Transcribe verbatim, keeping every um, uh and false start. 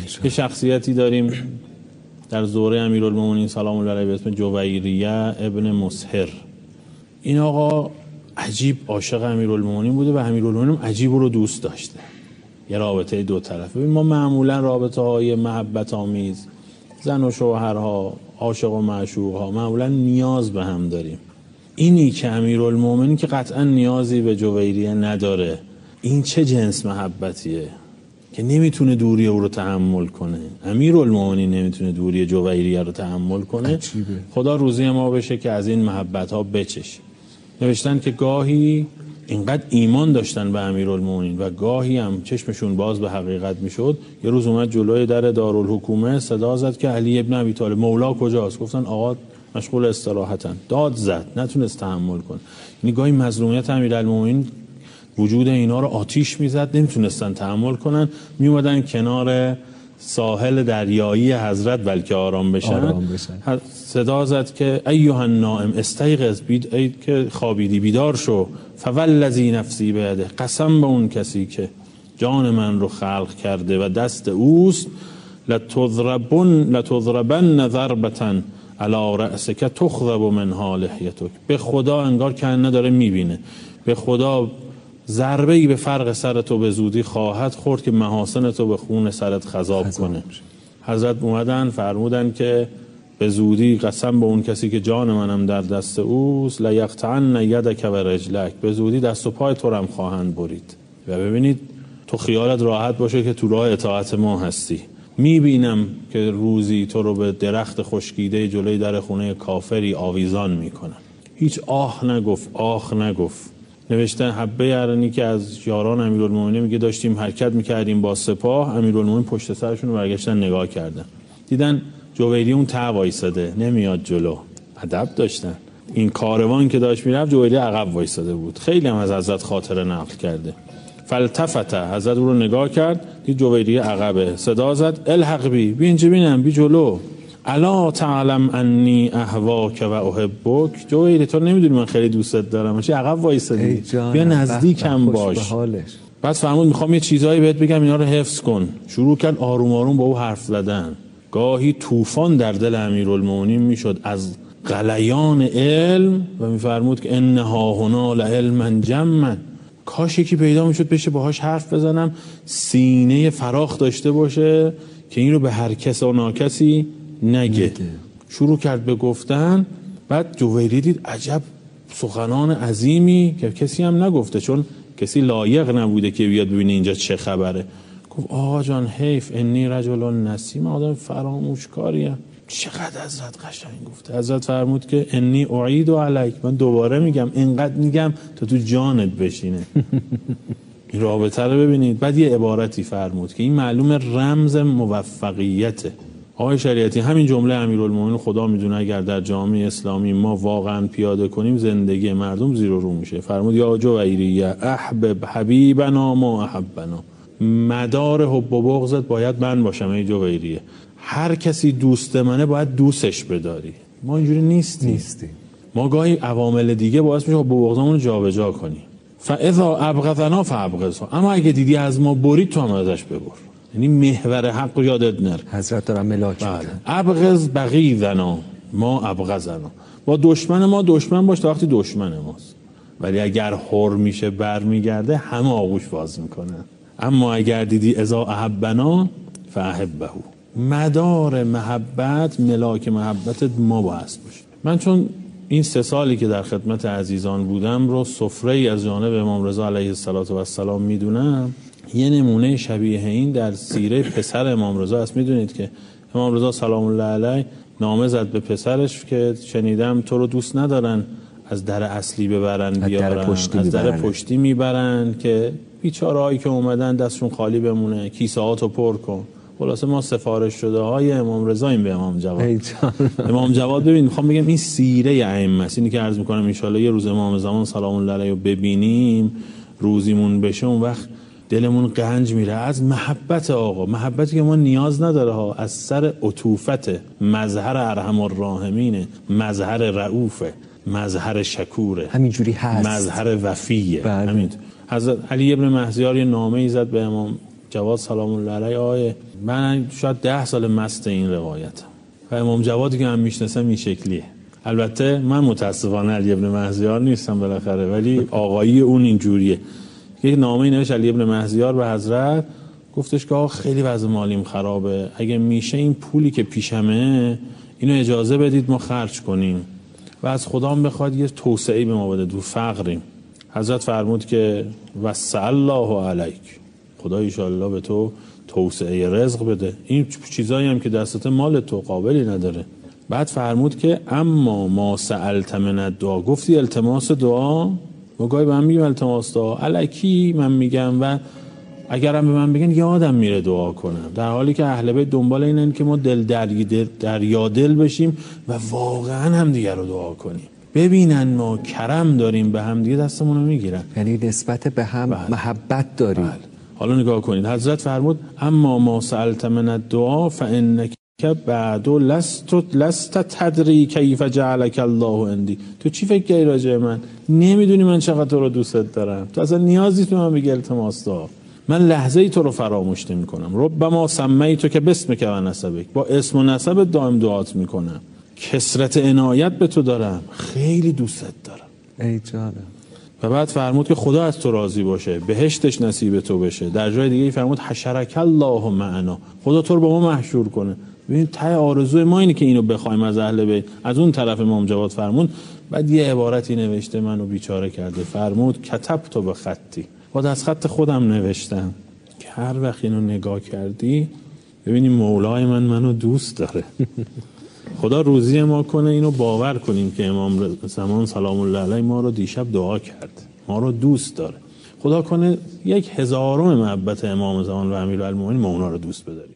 یه شخصیتی داریم در دوره امیرالمومنین سلام الله علیه به اسم جویریه ابن مسهر. این آقا عجیب عاشق امیرالمومنین بوده و امیرالمومنین عجیب رو دوست داشته. یه رابطه دو طرفه. ما معمولا رابطه های محبت آمیز زن و شوهرها، عاشق و معشوق ها معمولا نیاز به هم داریم. اینی که امیرالمومنین که قطعا نیازی به جویریه نداره، این چه جنس محبتیه که نمیتونه دوری او رو تحمل کنه؟ امیرالمومنین نمیتونه دوری جویریه رو تحمل کنه. عجیبه. خدا روزی ما بشه که از این محبت ها بچشه. نوشتن که گاهی اینقدر ایمان داشتن به امیرالمومنین و گاهی هم چشمشون باز به حقیقت میشد. یه روز اومد جلوی در دارالحکومه صدا زد که علی ابن ابی طالب مولا کجاست؟ گفتن آقا مشغول استراحتن. داد زد، نتونست تحمل کنه. یعنی گاهی مظلومیت امیرالمومنین وجود اینا رو آتیش میزد، نمیتونستن تحمل کنن، میومدن کنار ساحل دریایی حضرت بلکه آرام بشن. آرام بشن. صدا زد که ایها النائم استیقظ، بید ای که خوابیدی بیدار شو، فوالذی نفسی بیده، قسم به اون کسی که جان من رو خلق کرده و دست اوست، لتضربن لتضربن ضربة علی رأسک تخضب منها لحیتک. به خدا انگار که نداره میبینه، به خدا ضربه ای به فرق سر تو به زودی خواهد خورد که محاسن تو به خون سرت خضاب کنه. حضرت اومدن فرمودن که به زودی قسم به اون کسی که جان منم در دست اوست، لیقطعن یدک و رجلک، به زودی دست و پای تو رم خواهند برید. و ببینید تو خیالت راحت باشه که تو راه اطاعت ما هستی. میبینم که روزی تو رو به درخت خشکیده جلوی در خونه کافری آویزان میکنم. هیچ آه نگفت، آه نگفت. نوشتن حبه ارنی که از یاران امیرالمومنین میگه داشتیم حرکت میکردیم با سپاه، امیرالمومنین پشت سرشون رو برگشتن نگاه کردن، دیدن جویریه اون ته وایساده نمیاد جلو. ادب داشتن. این کاروان که داشت میرفت جویریه عقب وایساده بود. خیلی هم از حضرت خاطره نقل کرده. فالتفت، حضرت او رو نگاه کرد، دید جویریه عقبه. صدا زد الحق بی، بی اینجا بینم، بی جلو. الا تعلم انی اهواک و احبک. جویریه تو نمیدونی من خیلی دوستت دارم، چه عقب وایسادی؟ بیا نزدیکم باش. بعد فرمود میخوام یه چیزایی بهت بگم، اینا رو حفظ کن. شروع کرد آروم آروم با او حرف زدن. گاهی طوفان در دل امیرالمومنین میشد از غلیان علم و میفرمود که انها هنا لعلما جما. کاش یکی پیدا میشد بشه باهاش حرف بزنم، سینه فراخ داشته باشه که این رو به هر کس و ناکسی نگه. شروع کرد به گفتن. بعد جویریه دید عجب سخنان عظیمی که کسی هم نگفته، چون کسی لایق نبوده که بیاد ببینه اینجا چه خبره. گفت آقا جان حیف، انی رجل نسیم، آدم فراموشکاریم. چقدر حضرت قشنگ گفته. حضرت فرمود که انی اعید علیک، من دوباره میگم، اینقدر میگم تا تو جانت بشینه. این رابطه رو ببینید. بعد یه عبارتی فرمود که این معلوم رمز موفقیته. آقای شریعتی همین جمله امیرالمومنین خدا میدونه اگر در جامعه اسلامی ما واقعا پیاده کنیم زندگی مردم زیر و رو میشه. فرمود یا جویریه احبب حبیبنا ما احبنا، مدار حب و بغضت باید من باشم ای جویریه. هر کسی دوست منه باید دوستش بداری. ما اینجوری نیستیم. نیستیم. ما گاهی عوامل دیگه باعث میشه حب و بغضمون رو جابجا کنیم. فاذا ابغضنا فابغضه، اما اگه دیدی از ما برید تو هم ازش ببر. یعنی محور حق رو یادت نره. حضرت دارم ملاک میکنن. ابغض بغیضنا ما ابغضنا. با دشمن ما دشمن باش تا وقتی دشمن ماست، ولی اگر حر میشه برمیگرده همه آغوش باز میکنن. اما اگر دیدی اذا احبنا فاحبه، مدار محبت، ملاک محبت ما باید باشه. من چون این سه سالی که در خدمت عزیزان بودم رو سفره ای از جانب امام رضا علیه السلام میدونم، یه نمونه شبیه این در سیره پسر امام رضا است. میدونید که امام رضا سلام الله علیه نامه زد به پسرش که شنیدم تو رو دوست ندارن از در اصلی ببرن بیارن، در پشتی از در میبرن. پشتی میبرن که بیچارهایی که اومدن دستشون خالی بمونه، کیسه هاتو پر کن. خلاصه ما سفارش شده های امام رضا این به امام جواد. امام جواد ببین، میخوام بگم این سیره ائمه است. اینی که عرض میکنم ان شاءالله یه روز امام زمان سلام الله علیه رو ببینیم، روزیمون بشه، اون وقت دلمون قنج میره از محبت آقا. محبتی که ما نیاز نداره ها، از سر عطوفت، مظهر ارحم الراحمینه، مظهر رؤوفه، مظهر شکوره، همینجوری هست، مظهر وفیه. بله. همین حضرت علی ابن مهزیار یه نامه ای زد به امام جواد سلام الله علیه آیه من شاید ده سال مست این روایتم و امام جوادی که من میشناسم این شکلیه. البته من متاسفانه علی ابن مهذیار نیستم بالاخره، ولی آقایی اون اینجوریه. یک نامه نوشت علی ابن مهذیار به حضرت، گفتش که آقا خیلی وضع مالیم خرابه، اگه میشه این پولی که پیشمه اینو اجازه بدید ما خرج کنیم و از خدام بخواد یه توسعه به ما بده، دو فقریم. حضرت فرمود که وسع الله علیک، خدا ان شاء الله به تو توسعه رزق بده، این چیزایی هم که دستت مال تو قابلی نداره. بعد فرمود که اما ما سألت من الدعا، گفتی التماس دعا، ما گاهی به هم میگیم التماس دعا الکی من میگم و اگرم به من بگن یادم میره دعا کنم، در حالی که اهل بیت دنبال اینن که ما دل دریا دریا دل بشیم و واقعا هم دیگر رو دعا کنیم، ببینن ما کرم داریم به هم دیگه دستمون رو میگیرن، یعنی نسبت به هم بله. محبت داریم. بله. حالا نگاه کنید، حضرت فرمود اما ما سألت من الدعا فانک بعد لست لست تدری کیف جعلک الله عندی، تو چی فکر کردی راجع من؟ نمیدونی من چقدر تو رو دوست دارم، تو اصلا نیازی تو من بگی التماس دعا، من لحظه ای تو رو فراموش نمی‌کنم. ربما سمیتو که باسمک و نسبک، با اسم و نسبت دائم دعات میکنم، کثرت عنایت به تو دارم، خیلی دوستت دارم. ای جانم. و بعد فرمود که خدا از تو راضی باشه، بهشتش نصیب تو بشه. در جای دیگه فرمود حشرک الله معنا، خدا تو رو با ما محشور کنه. ببین ته آرزوی ما اینه که اینو بخوایم از اهل بیت. از اون طرف امام جواد فرمود، بعد یه عبارتی نوشته منو بیچاره کرده، فرمود کتبت به خطی، با از خط خودم نوشتم که هر وقت اینو نگاه کردی ببینی مولای من منو دوست داره. خدا روزی ما کنه اینو باور کنیم که امام زمان سلام الله علیه ما رو دیشب دعا کرد، ما رو دوست داره. خدا کنه یک هزارم محبت امام زمان و امیرالمومنین ما اونا رو دوست بداریم.